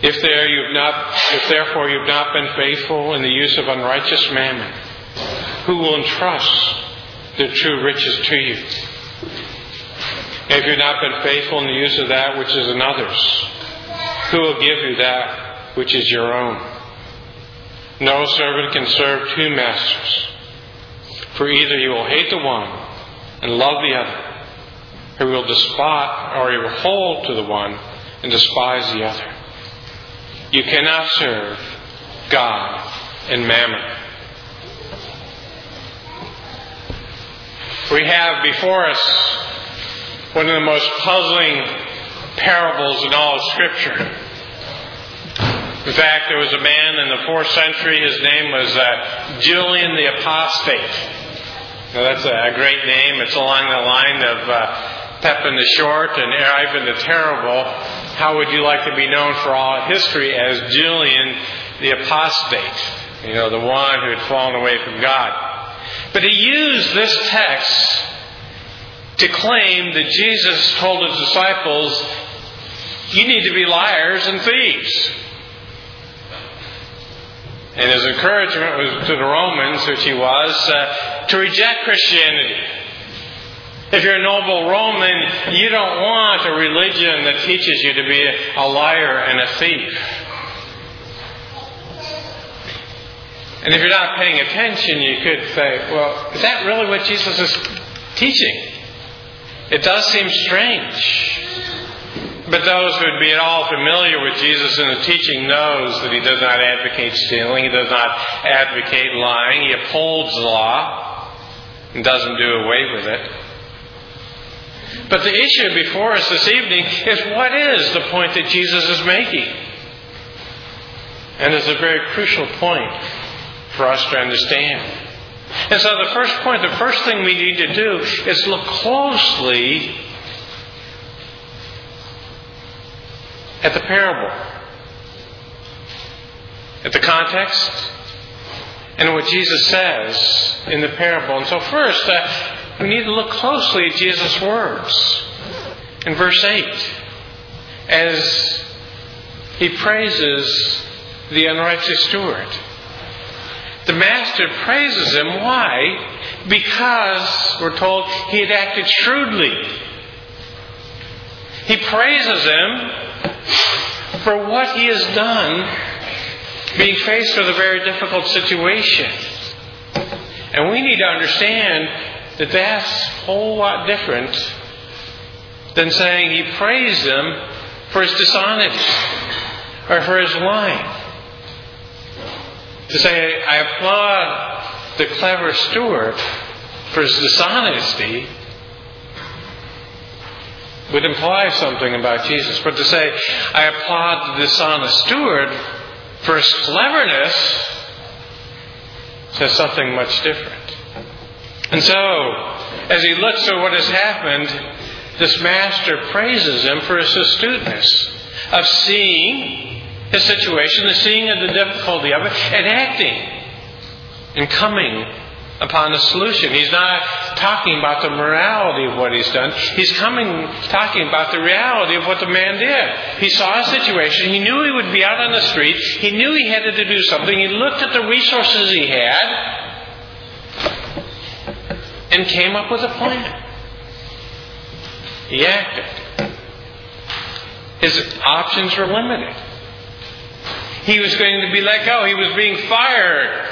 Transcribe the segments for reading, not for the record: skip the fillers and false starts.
If therefore you have not been faithful in the use of unrighteous mammon, who will entrust the true riches to you? If you have not been faithful in the use of that which is another's, who will give you that which is your own? No servant can serve two masters, for either you will hate the one and love the other, or you will hold to the one and despise the other. You cannot serve God and mammon. We have before us one of the most puzzling parables in all of Scripture. In fact, there was a man in the 4th century. His name was Julian the Apostate. Now, that's a great name. It's along the line of Pepin the Short and Ivan the Terrible. How would you like to be known for all history as Julian the Apostate? You know, the one who had fallen away from God. But he used this text to claim that Jesus told his disciples, you need to be liars and thieves. And his encouragement was to the Romans, which he was, to reject Christianity. If you're a noble Roman, you don't want a religion that teaches you to be a liar and a thief. And if you're not paying attention, you could say, well, is that really what Jesus is teaching? It does seem strange. But those who would be at all familiar with Jesus and the teaching knows that he does not advocate stealing. He does not advocate lying. He upholds the law and doesn't do away with it. But the issue before us this evening is, what is the point that Jesus is making? And it's a very crucial point for us to understand. And so the first thing we need to do is look closely at the parable, at the context, and what Jesus says in the parable. And so first, we need to look closely at Jesus' words in verse 8 as he praises the unrighteous steward. The master praises him. Why? Because, we're told, he had acted shrewdly. He praises him for what he has done, being faced with a very difficult situation. And we need to understand that that's a whole lot different than saying he praised him for his dishonesty or for his lying. To say, I applaud the clever steward for his dishonesty would imply something about Jesus. But to say, I applaud the dishonest steward for his cleverness says something much different. And so, as he looks at what has happened, this master praises him for his astuteness of seeing his situation, the seeing of the difficulty of it, and acting and coming upon a solution. He's not talking about the morality of what he's done. He's talking about the reality of what the man did. He saw a situation. He knew he would be out on the street. He knew he had to do something. He looked at the resources he had and came up with a plan. He acted. His options were limited. He was going to be let go. He was being fired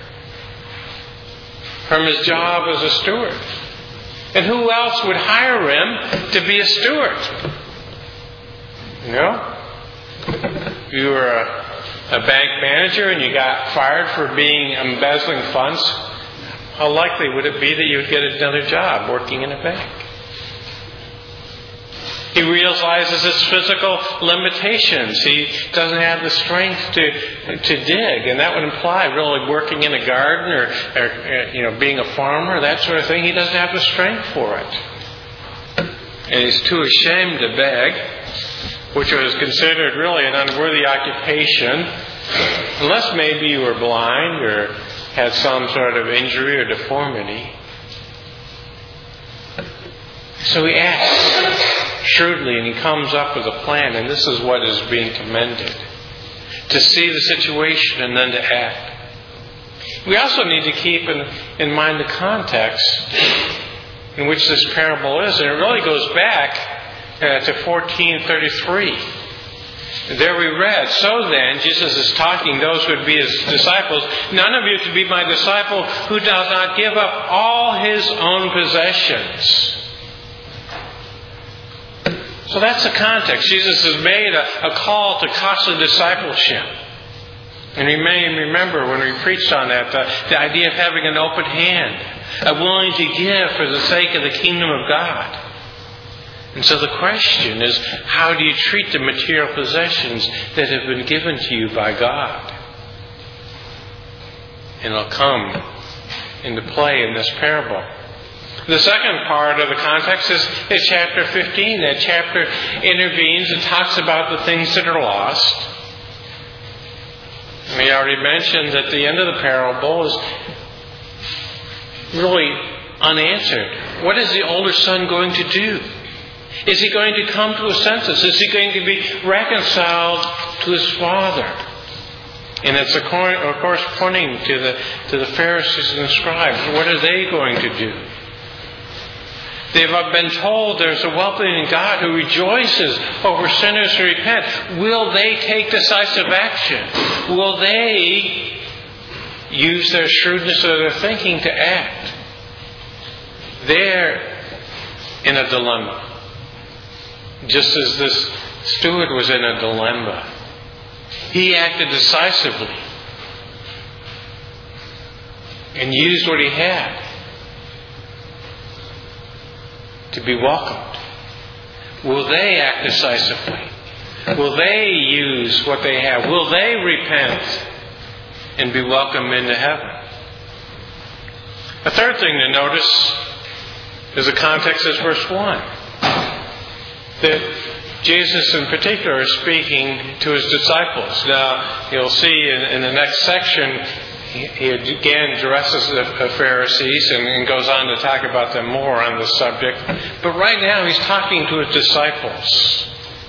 from his job as a steward. And who else would hire him to be a steward? You know? You were a bank manager and you got fired for embezzling funds. How likely would it be that you would get another job working in a bank? He realizes his physical limitations. He doesn't have the strength to dig, and that would imply really working in a garden or being a farmer, that sort of thing. He doesn't have the strength for it, and he's too ashamed to beg, which was considered really an unworthy occupation, unless maybe you were blind or had some sort of injury or deformity. So he acts shrewdly and he comes up with a plan, and this is what is being commended. to see the situation and then to act. We also need to keep in mind the context in which this parable is. And it really goes back to 14:33. There we read, "So then," Jesus is talking, those who would be His disciples, "none of you could be my disciple who does not give up all his own possessions." So that's the context. Jesus has made a call to costly discipleship. And you may remember when we preached on that, the idea of having an open hand, willing to give for the sake of the kingdom of God. And so the question is, how do you treat the material possessions that have been given to you by God? And it'll come into play in this parable. The second part of the context is chapter 15. That chapter intervenes and talks about the things that are lost. We already mentioned that the end of the parable is really unanswered. What is the older son going to do? Is he going to come to his senses? Is he going to be reconciled to his father? And it's of course pointing to the Pharisees and the scribes. What are they going to do? They've been told there's a welcoming God who rejoices over sinners who repent. Will they take decisive action? Will they use their shrewdness of their thinking to act? They're in a dilemma. Just as this steward was in a dilemma. He acted decisively and used what he had to be welcomed. Will they act decisively? Will they use what they have? Will they repent and be welcomed into heaven? A third thing to notice is the context is verse 1. That Jesus in particular is speaking to His disciples. Now, you'll see in the next section, He again addresses the Pharisees and goes on to talk about them more on this subject. But right now He's talking to His disciples,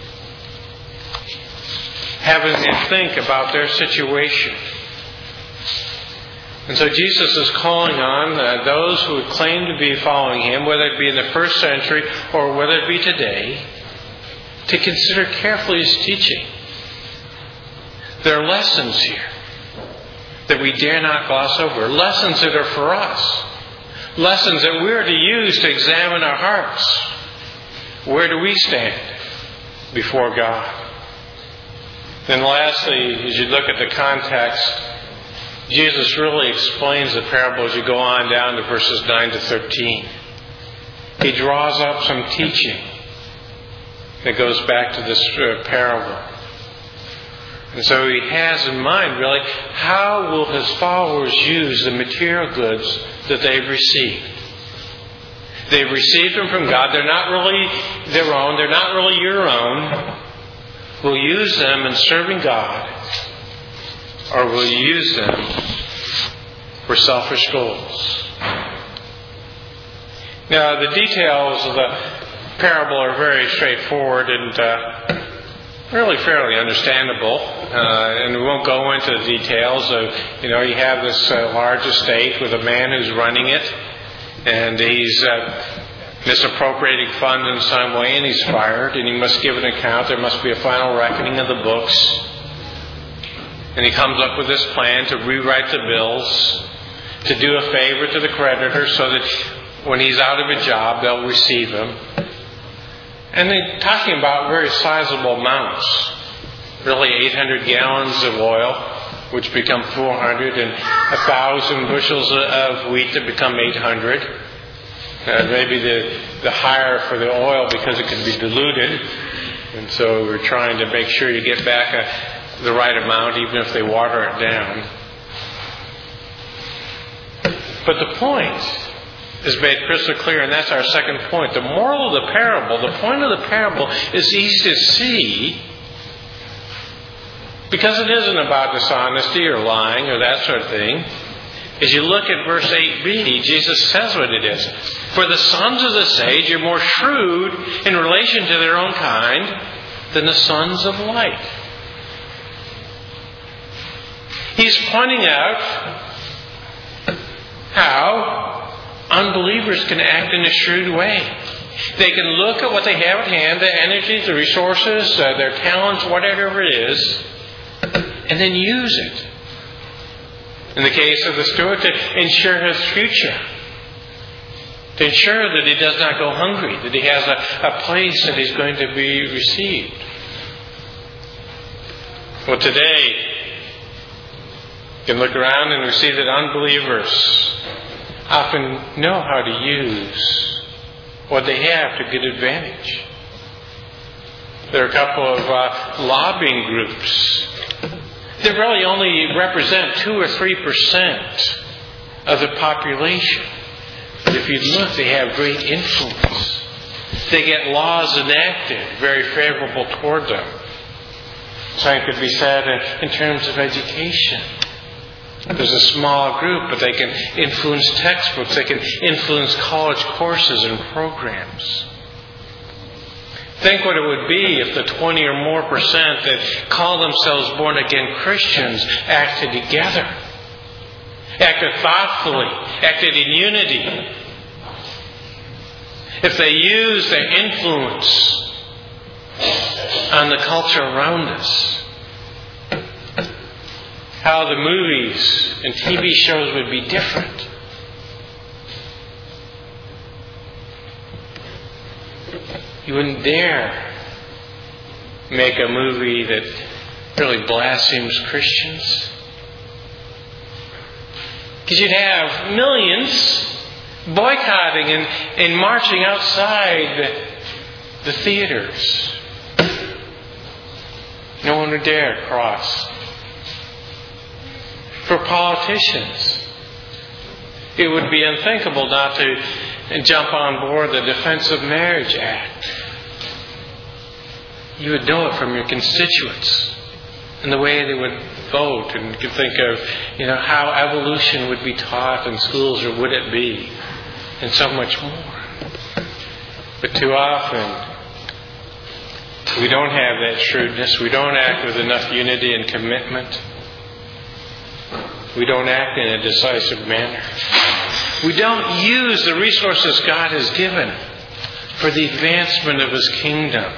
having them think about their situation. And so Jesus is calling on those who would claim to be following Him, whether it be in the first century or whether it be today, to consider carefully His teaching. There are lessons here that we dare not gloss over. Lessons that are for us. Lessons that we're to use to examine our hearts. Where do we stand before God? Then lastly, as you look at the context, Jesus really explains the parable as you go on down to verses 9 to 13. He draws up some teaching that goes back to this parable. And so He has in mind, really, how will His followers use the material goods that they've received? They've received them from God. They're not really their own. They're not really your own. Will you use them in serving God? Or will you use them for selfish goals? Now, the details of the parable are very straightforward and really fairly understandable. And we won't go into the details of, you have this large estate with a man who's running it. And he's misappropriating funds in some way, and he's fired, and he must give an account. There must be a final reckoning of the books. And he comes up with this plan to rewrite the bills, to do a favor to the creditor so that when he's out of a job, they'll receive him. And they're talking about very sizable amounts. Really 800 gallons of oil, which become 400, and 1,000 bushels of wheat that become 800. Maybe the higher for the oil because it can be diluted. And so we're trying to make sure you get back the right amount, even if they water it down. But the point is made crystal clear, and that's our second point. The moral of the parable, the point of the parable is easy to see because it isn't about dishonesty or lying or that sort of thing. As you look at verse 8b, Jesus says what it is. For the sons of the sage are more shrewd in relation to their own kind than the sons of light. He's pointing out how unbelievers can act in a shrewd way. They can look at what they have at hand, the energies, the resources, their talents, whatever it is, and then use it. In the case of the steward, to ensure his future. To ensure that he does not go hungry, that he has a place that he's going to be received. Well, today, you can look around and we see that unbelievers often know how to use what they have to good advantage. There are a couple of lobbying groups that really only represent 2 or 3% of the population. But if you look, they have great influence. They get laws enacted very favorable toward them. Same could be said in terms of education. There's a small group, but they can influence textbooks. They can influence college courses and programs. Think what it would be if the 20 or more percent that call themselves born-again Christians acted together, acted thoughtfully, acted in unity. If they used their influence on the culture around us, how the movies and TV shows would be different. You wouldn't dare make a movie that really blasphemes Christians. Because you'd have millions boycotting and marching outside the theaters. No one would dare cross. For politicians, it would be unthinkable not to jump on board the Defense of Marriage Act. You would know it from your constituents and the way they would vote, and you could think of, how evolution would be taught in schools, or would it be, and so much more. But too often, we don't have that shrewdness. We don't act with enough unity and commitment. We don't act in a decisive manner. We don't use the resources God has given for the advancement of His kingdom.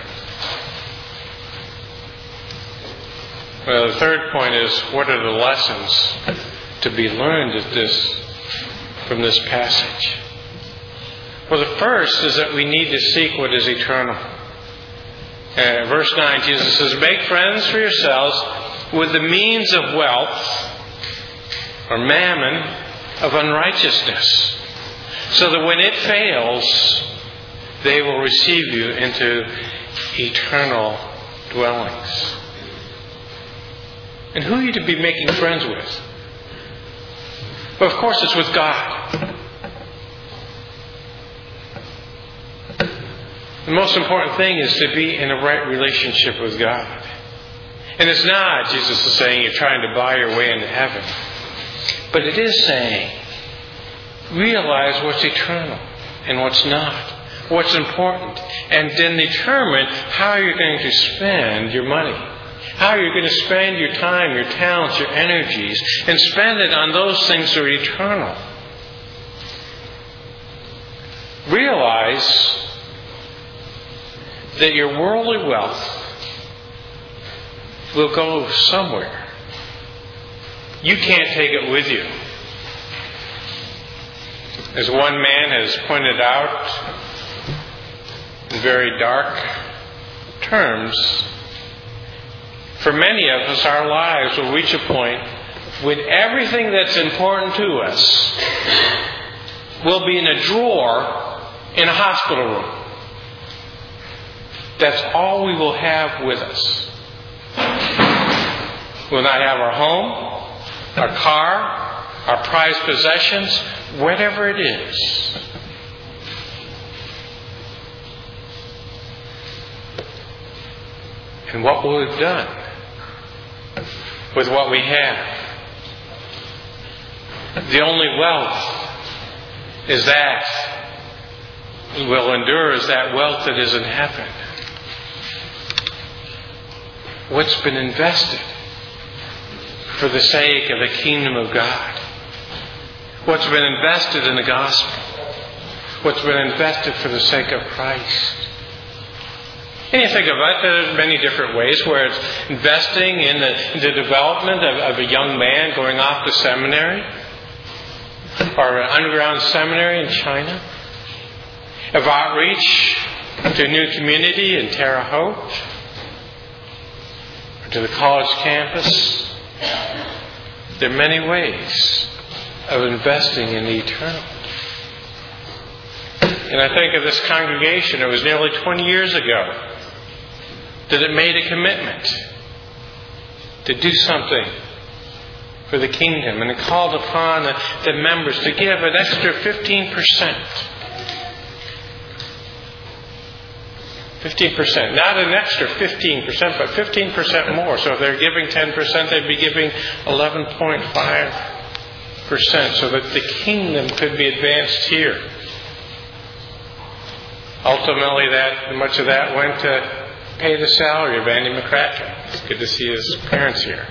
Well, the third point is, what are the lessons to be learned from this passage? Well, the first is that we need to seek what is eternal. Verse 9, Jesus says, "Make friends for yourselves with the means of wealth," or mammon, "of unrighteousness, so that when it fails, they will receive you into eternal dwellings." And who are you to be making friends with? Well, of course, it's with God. The most important thing is to be in a right relationship with God. And it's not, Jesus is saying, you're trying to buy your way into heaven. But it is saying, realize what's eternal and what's not, what's important, and then determine how you're going to spend your money, how you're going to spend your time, your talents, your energies, and spend it on those things that are eternal. Realize that your worldly wealth will go somewhere. You can't take it with you. As one man has pointed out in very dark terms, for many of us, our lives will reach a point when everything that's important to us will be in a drawer in a hospital room. That's all we will have with us. We'll not have our home, our car, our prized possessions, whatever it is. And what will we've done with what we have? The only wealth is that will endure, is that wealth that is in heaven. What's been invested? for the sake of the kingdom of God. What's been invested in the gospel. What's been invested for the sake of Christ. And you think about it, there's many different ways where it's investing in the development of a young man going off to seminary, or an underground seminary in China, of outreach to a new community in Terre Haute, or to the college campus. There are many ways of investing in the eternal. And I think of this congregation, it was nearly 20 years ago that it made a commitment to do something for the kingdom. And it called upon the members to give an extra 15%. 15%. Not an extra 15%, but 15% more. So if they're giving 10%, they'd be giving 11.5%, so that the kingdom could be advanced here. Ultimately, much of that went to pay the salary of Andy McCracken. It's good to see his parents here.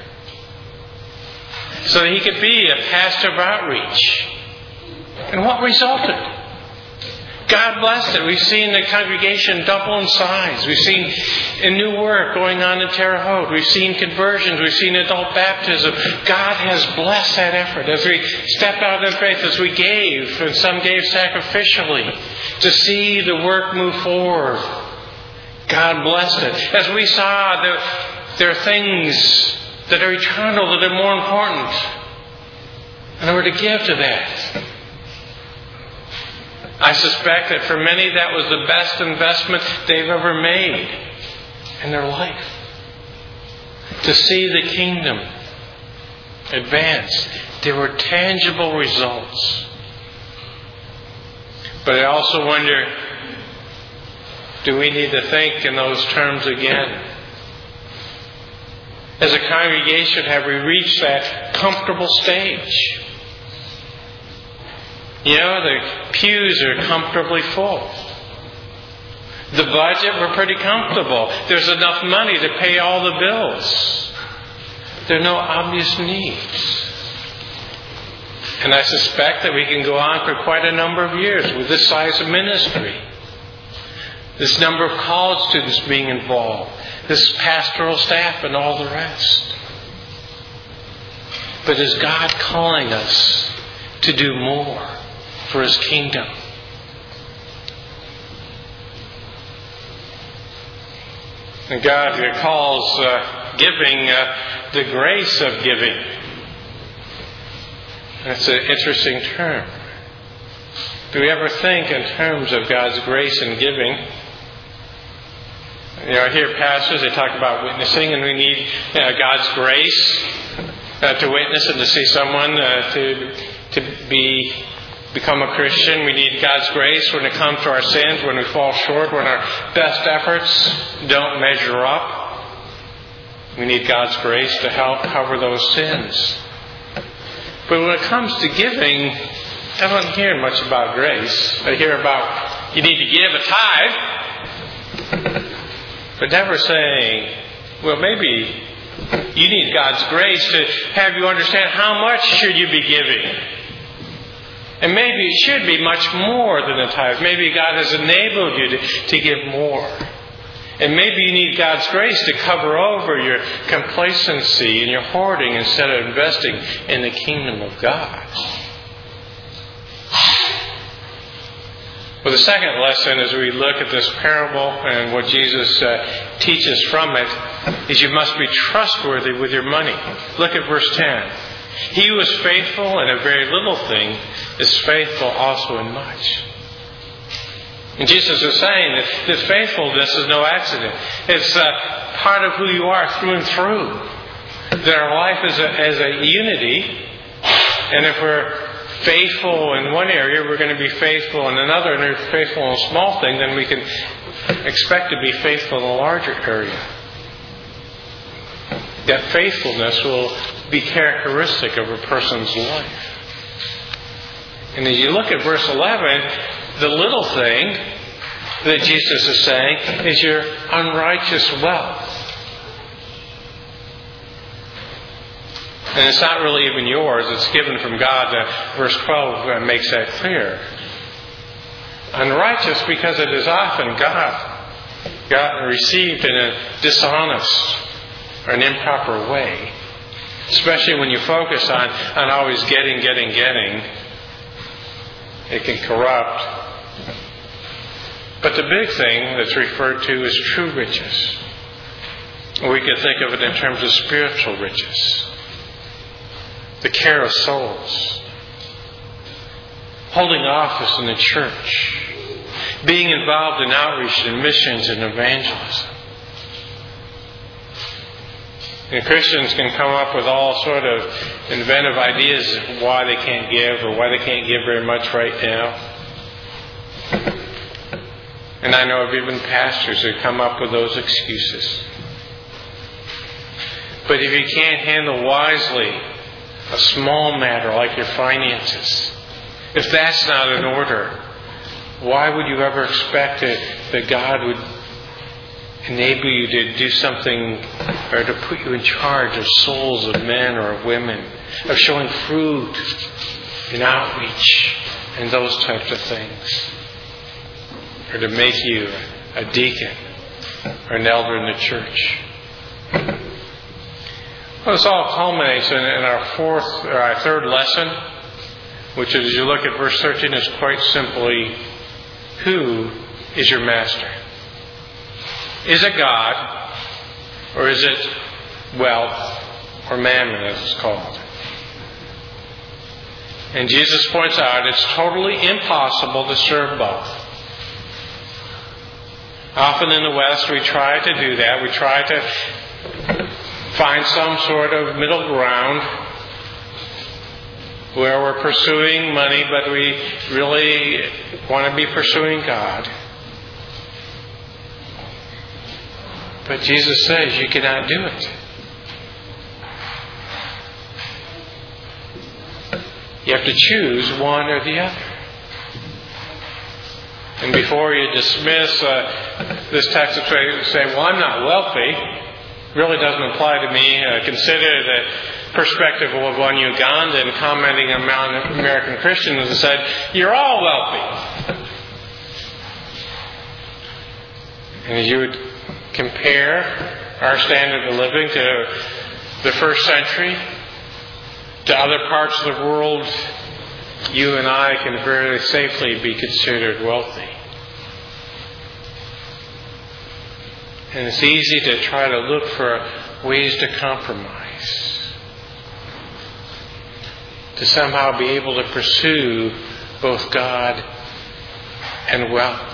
So that he could be a pastor of outreach. And what resulted? God blessed it. We've seen the congregation double in size. We've seen a new work going on in Terre Haute. We've seen conversions. We've seen adult baptism. God has blessed that effort as we stepped out in faith, as we gave, and some gave sacrificially, to see the work move forward. God blessed it. As we saw, there are things that are eternal, that are more important. And we're to give to that. I suspect that for many that was the best investment they've ever made in their life. To see the kingdom advance. There were tangible results. But I also wonder, do we need to think in those terms again? As a congregation, have we reached that comfortable stage? You know, the pews are comfortably full. The budget, we're pretty comfortable. There's enough money to pay all the bills. There are no obvious needs. And I suspect that we can go on for quite a number of years with this size of ministry. This number of college students being involved. This pastoral staff and all the rest. But is God calling us to do more for His kingdom? And God calls giving the grace of giving. That's an interesting term. Do we ever think in terms of God's grace in giving? You know, I hear pastors, they talk about witnessing, and we need God's grace to witness and to see someone to become a Christian. We need God's grace when it comes to our sins, when we fall short, when our best efforts don't measure up. We need God's grace to help cover those sins. But when it comes to giving, I don't hear much about grace. I hear about you need to give a tithe, but never saying, well, maybe you need God's grace to have you understand how much should you be giving. And maybe it should be much more than a tithe. Maybe God has enabled you to give more. And maybe you need God's grace to cover over your complacency and your hoarding instead of investing in the kingdom of God. Well, the second lesson as we look at this parable and what Jesus teaches from it is you must be trustworthy with your money. Look at verse 10. He who is faithful in a very little thing is faithful also in much. And Jesus is saying that faithfulness is no accident. It's part of who you are through and through. That our life is a unity. And if we're faithful in one area, we're going to be faithful in another. And if we're faithful in a small thing, then we can expect to be faithful in a larger area. That faithfulness will be characteristic of a person's life. And as you look at verse 11, the little thing that Jesus is saying is your unrighteous wealth. And it's not really even yours. It's given from God. Verse 12 makes that clear. Unrighteous because it is often gotten received in a dishonest or an improper way. Especially when you focus on always getting. It can corrupt. But the big thing that's referred to is true riches. We could think of it in terms of spiritual riches. The care of souls. Holding office in the church. Being involved in outreach and missions and evangelism. And Christians can come up with all sort of inventive ideas of why they can't give or why they can't give very much right now. And I know of even pastors who come up with those excuses. But if you can't handle wisely a small matter like your finances, if that's not in order, why would you ever expect that God would enable you to do something or to put you in charge of souls of men or of women, of showing fruit in outreach and those types of things, or to make you a deacon or an elder in the church? Well, this all culminates in our third lesson, which is, as you look at verse 13, is quite simply, who is your master? Is it God, or is it wealth, or mammon as it's called? And Jesus points out it's totally impossible to serve both. Often in the West we try to do that. We try to find some sort of middle ground where we're pursuing money, but we really want to be pursuing God. But Jesus says you cannot do it. You have to choose one or the other. And before you dismiss this text and say, well, I'm not wealthy, really doesn't apply to me. Consider the perspective of one Ugandan commenting on American Christians and said, you're all wealthy. And as you would compare our standard of living to the first century, to other parts of the world, you and I can very safely be considered wealthy. And it's easy to try to look for ways to compromise, to somehow be able to pursue both God and wealth.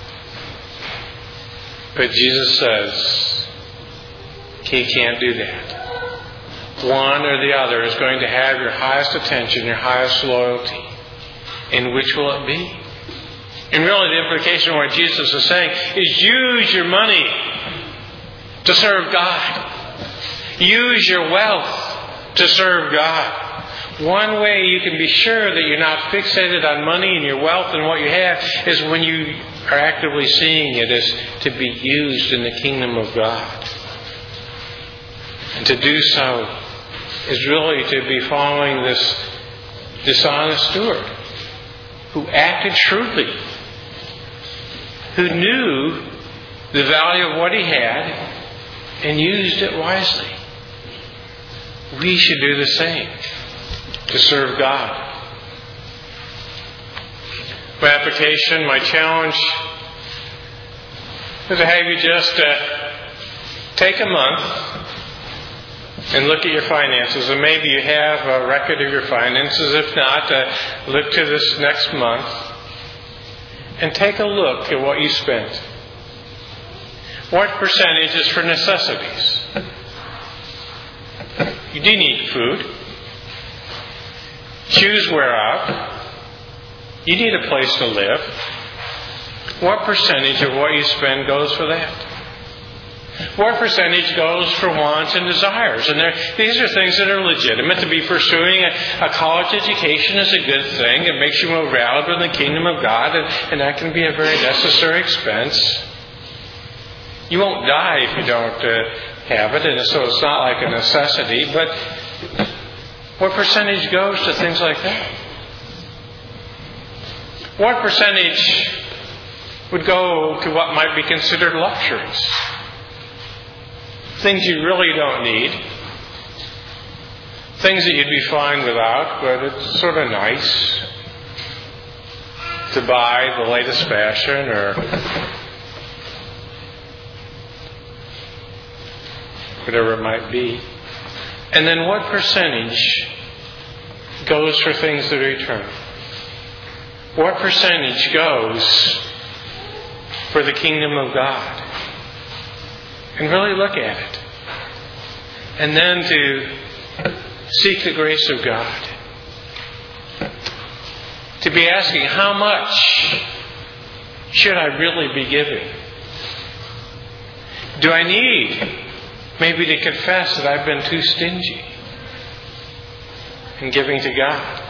But Jesus says He can't do that. One or the other is going to have your highest attention, your highest loyalty. And which will it be? And really the implication of what Jesus is saying is use your money to serve God. Use your wealth to serve God. One way you can be sure that you're not fixated on money and your wealth and what you have is when you are actively seeing it as to be used in the kingdom of God. And to do so is really to be following this dishonest steward who acted shrewdly, who knew the value of what he had and used it wisely. We should do the same to serve God. My application, my challenge is to have you just take a month and look at your finances. And maybe you have a record of your finances. If not, look to this next month and take a look at what you spent. What percentage is for necessities? You do need food. Shoes wear out. You need a place to live. What percentage of what you spend goes for that? What percentage goes for wants and desires? And these are things that are legitimate. To be pursuing a college education is a good thing. It makes you more valuable in the kingdom of God, and that can be a very necessary expense. You won't die if you don't have it, and so it's not like a necessity. But What percentage goes to things like that? What percentage would go to what might be considered luxuries? Things you really don't need. Things that you'd be fine without, but it's sort of nice to buy the latest fashion or whatever it might be. And then what percentage goes for things that are eternal? What percentage goes for the kingdom of God? And really look at it. And then to seek the grace of God. To be asking, how much should I really be giving? Do I need maybe to confess that I've been too stingy in giving to God?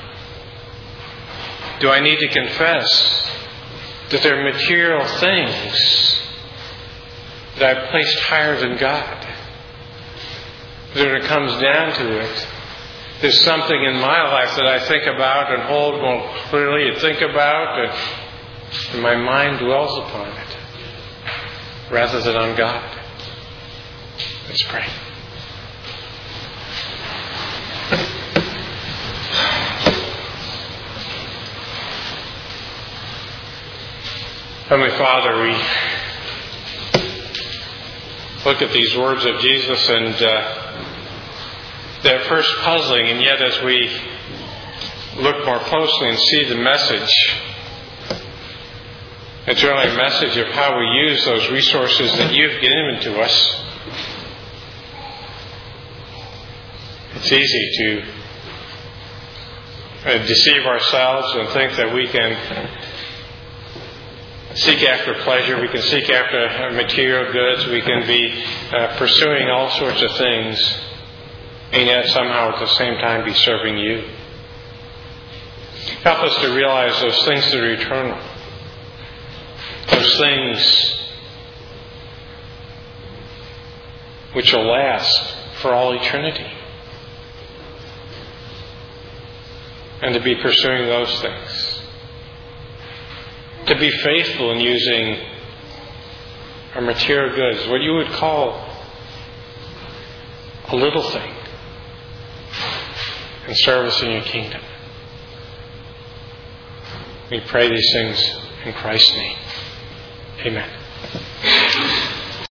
Do I need to confess that there are material things that I've placed higher than God? That when it comes down to it, there's something in my life that I think about and hold more clearly and think about, and my mind dwells upon it rather than on God. Let's pray. Heavenly Father, we look at these words of Jesus and they're first puzzling, and yet as we look more closely and see the message, it's really a message of how we use those resources that you've given to us. It's easy to deceive ourselves and think that we can seek after pleasure, we can seek after material goods, we can be pursuing all sorts of things, and yet somehow at the same time be serving you. Help us to realize those things that are eternal, those things which will last for all eternity, and to be pursuing those things. To be faithful in using our material goods, what you would call a little thing, in service in your kingdom. We pray these things in Christ's name. Amen.